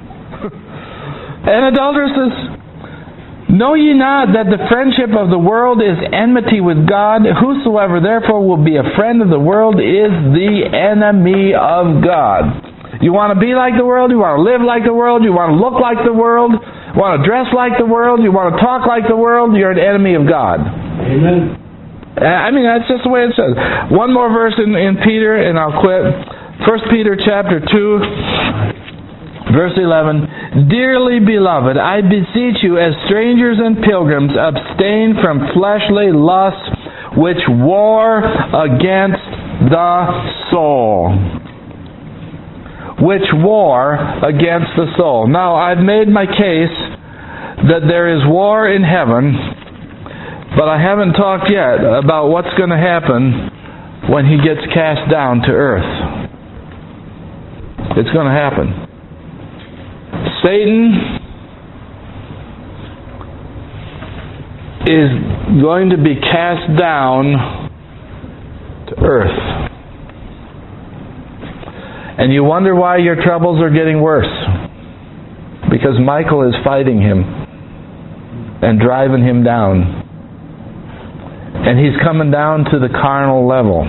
And adulteresses, know ye not that the friendship of the world is enmity with God? Whosoever therefore will be a friend of the world is the enemy of God. You want to be like the world? You want to live like the world? You want to look like the world? You want to dress like the world? You want to talk like the world? You're an enemy of God. Amen. I mean, that's just the way it says. One more verse in Peter, and I'll quit. 1 Peter chapter 2, verse 11. Dearly beloved, I beseech you, as strangers and pilgrims, abstain from fleshly lusts which war against the soul. Which war against the soul. Now, I've made my case that there is war in heaven, but I haven't talked yet about what's going to happen when he gets cast down to earth. It's going to happen. Satan is going to be cast down to earth. And you wonder why your troubles are getting worse. Because Michael is fighting him and driving him down. And he's coming down to the carnal level.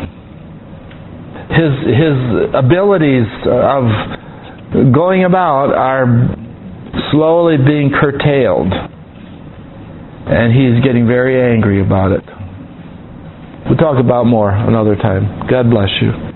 His abilities of going about are slowly being curtailed. And he's getting very angry about it. We'll talk about more another time. God bless you.